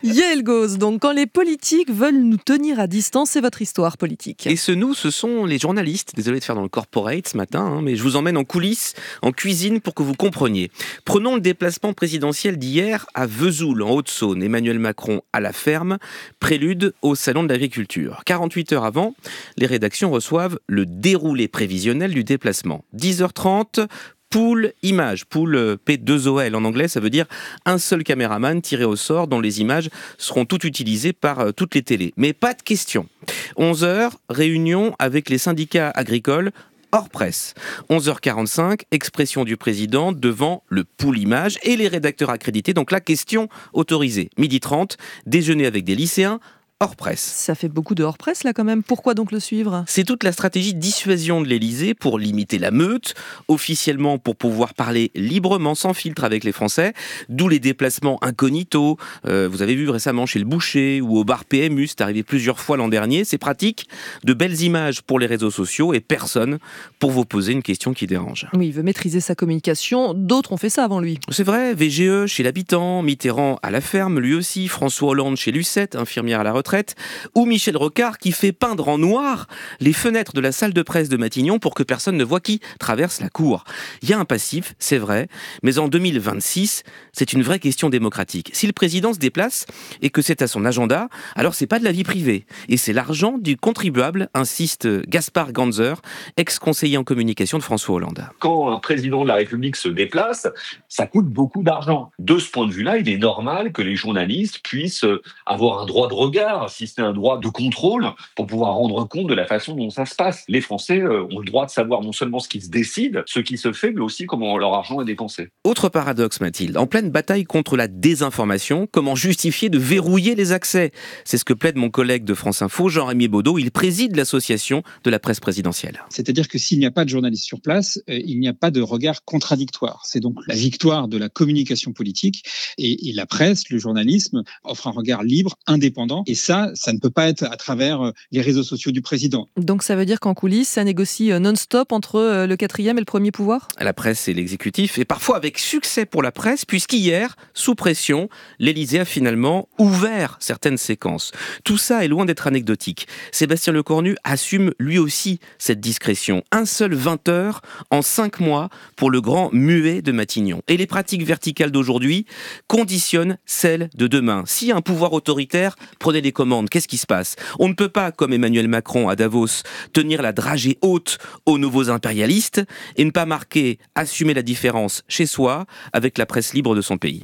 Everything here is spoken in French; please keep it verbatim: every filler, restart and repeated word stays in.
Yael Gauze, donc quand les politiques veulent nous tenir à distance, c'est votre histoire politique. Et ce nous, ce sont les journalistes. Désolé de faire dans le corporate ce matin, hein, mais je vous emmène en coulisses, en cuisine pour que vous compreniez. Prenons le déplacement présidentiel d'hier à Vesoul, en Haute-Saône. Emmanuel Macron à la ferme, prélude au salon de l'agriculture. quarante-huit heures avant, les rédactions reçoivent le déroulé prévisionnel du déplacement. dix heures trente, pool image, pool P deux O L en anglais, ça veut dire un seul caméraman tiré au sort dont les images seront toutes utilisées par euh, toutes les télés. Mais pas de question. onze heures, réunion avec les syndicats agricoles hors presse. onze heures quarante-cinq, expression du président devant le pool image et les rédacteurs accrédités, donc la question autorisée. midi trente, déjeuner avec des lycéens hors presse. Ça fait beaucoup de hors-presse là quand même. Pourquoi donc le suivre ? C'est toute la stratégie de dissuasion de l'Élysée pour limiter la meute, officiellement pour pouvoir parler librement, sans filtre avec les Français, d'où les déplacements incognito. Euh, vous avez vu récemment chez le boucher ou au bar P M U, c'est arrivé plusieurs fois l'an dernier. C'est pratique, de belles images pour les réseaux sociaux et personne pour vous poser une question qui dérange. Oui, il veut maîtriser sa communication. D'autres ont fait ça avant lui. C'est vrai, V G E chez l'habitant, Mitterrand à la ferme, lui aussi, François Hollande chez Lucette, infirmière à la retraite, ou Michel Rocard qui fait peindre en noir les fenêtres de la salle de presse de Matignon pour que personne ne voit qui traverse la cour. Il y a un passif, c'est vrai, mais en deux mille vingt-six, c'est une vraie question démocratique. Si le président se déplace et que c'est à son agenda, alors c'est pas de la vie privée. Et c'est l'argent du contribuable, insiste Gaspard Ganzer, ex-conseiller en communication de François Hollande. Quand un président de la République se déplace, ça coûte beaucoup d'argent. De ce point de vue-là, il est normal que les journalistes puissent avoir un droit de regard, si c'est un droit de contrôle, pour pouvoir rendre compte de la façon dont ça se passe. Les Français ont le droit de savoir non seulement ce qui se décide, ce qui se fait, mais aussi comment leur argent est dépensé. Autre paradoxe, Mathilde, en pleine bataille contre la désinformation, comment justifier de verrouiller les accès ? C'est ce que plaide mon collègue de France Info, Jean-Rémy Baudot. Il préside l'association de la presse présidentielle. C'est-à-dire que s'il n'y a pas de journalistes sur place, euh, il n'y a pas de regard contradictoire. C'est donc la victoire de la communication politique et, et la presse, le journalisme, offre un regard libre, indépendant. Et ça, ça ne peut pas être à travers les réseaux sociaux du président. Donc ça veut dire qu'en coulisses, ça négocie non-stop entre le quatrième et le premier pouvoir ? La presse et l'exécutif, et parfois avec succès pour la presse, puisqu'hier, sous pression, l'Élysée a finalement ouvert certaines séquences. Tout ça est loin d'être anecdotique. Sébastien Lecornu assume lui aussi cette discrétion. Un seul vingt heures en cinq mois pour le grand muet de Matignon. Et les pratiques verticales d'aujourd'hui conditionnent celles de demain. Si un pouvoir autoritaire prenait les commandes, qu'est-ce qui se passe ? On ne peut pas, comme Emmanuel Macron à Davos, tenir la dragée haute aux nouveaux impérialistes et ne pas marquer, assumer la différence chez soi avec la presse libre de son pays.